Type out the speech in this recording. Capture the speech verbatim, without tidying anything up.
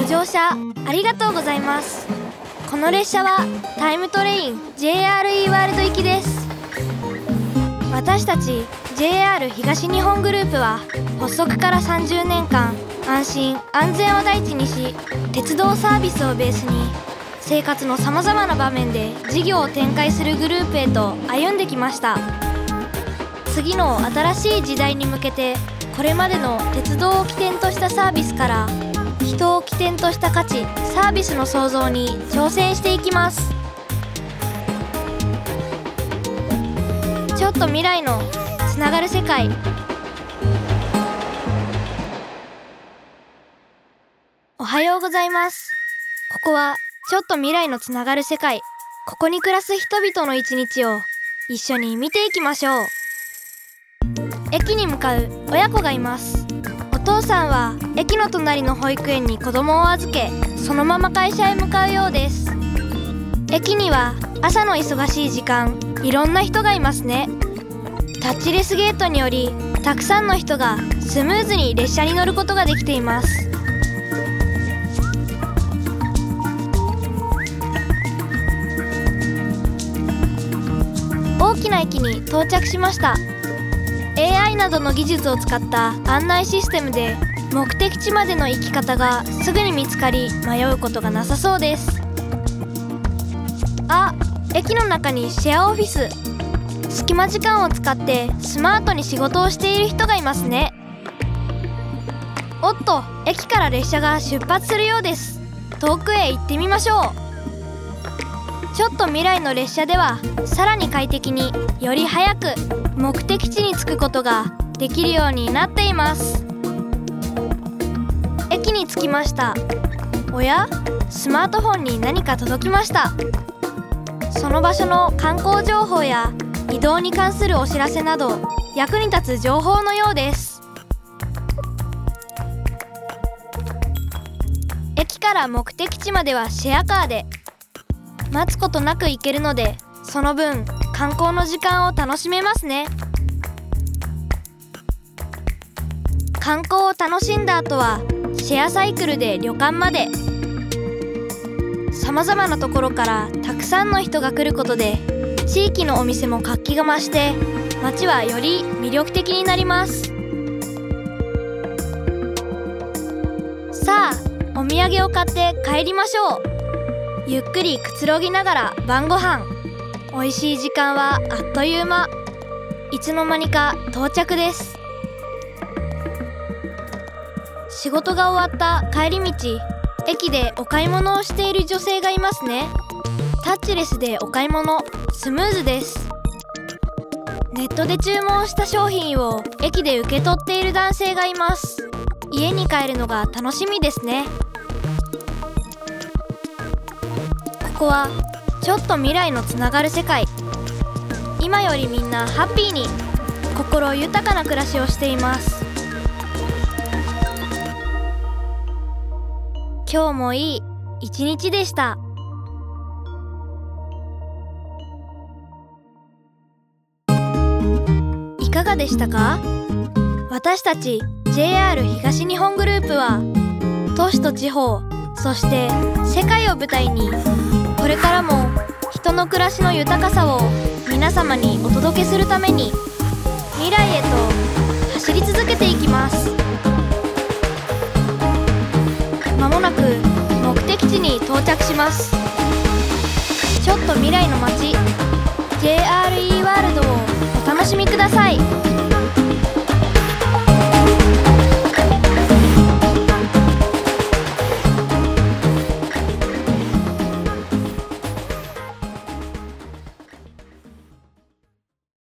ご乗車ありがとうございます。この列車はタイムトレイン ジェイアールイー ワールド行きです。私たち ジェイアール 東日本グループは発足からさんじゅうねんかん、安心安全を第一にし、鉄道サービスをベースに生活のさまざまな場面で事業を展開するグループへと歩んできました。次の新しい時代に向けて、これまでの鉄道を起点としたサービスから人を起点とした価値・サービスの創造に挑戦していきます。ちょっと未来のつながる世界。おはようございます。ここはちょっと未来のつながる世界。ここに暮らす人々の一日を一緒に見ていきましょう。駅に向かう親子がいます。お父さんは駅の隣の保育園に子供を預け、そのまま会社へ向かうようです。駅には朝の忙しい時間、いろんな人がいますね。タッチレスゲートにより、たくさんの人がスムーズに列車に乗ることができています。大きな駅に到着しました。エーアイ などの技術を使った案内システムで目的地までの行き方がすぐに見つかり、迷うことがなさそうです。あ、駅の中にシェアオフィス。隙間時間を使ってスマートに仕事をしている人がいますね。おっと、駅から列車が出発するようです。遠くへ行ってみましょう。ちょっと未来の列車では、さらに快適により早く目的地に着くことができるようになっています。駅に着きました。おや、スマートフォンに何か届きました。その場所の観光情報や移動に関するお知らせなど、役に立つ情報のようです。駅から目的地まではシェアカーで、待つことなく行けるので、その分観光の時間を楽しめますね。観光を楽しんだ後はシェアサイクルで旅館まで。さまざまなところからたくさんの人が来ることで、地域のお店も活気が増して、街はより魅力的になります。さあ、お土産を買って帰りましょう。ゆっくりくつろぎながら晩ご飯。美味しい時間はあっという間。いつの間にか到着です。仕事が終わった帰り道、駅でお買い物をしている女性がいますね。タッチレスでお買い物、スムーズです。ネットで注文した商品を駅で受け取っている男性がいます。家に帰るのが楽しみですね。ここはちょっと未来のつながる世界。今よりみんなハッピーに、心豊かな暮らしをしています。今日もいい一日でした。いかがでしたか？私たち ジェイアール 東日本グループは、都市と地方、そして世界を舞台に、これからも人の暮らしの豊かさを皆様にお届けするために、未来へと走り続けていきます。まもなく目的地に到着します。ちょっと未来の街、 ジェイアールイー ワールドをお楽しみください。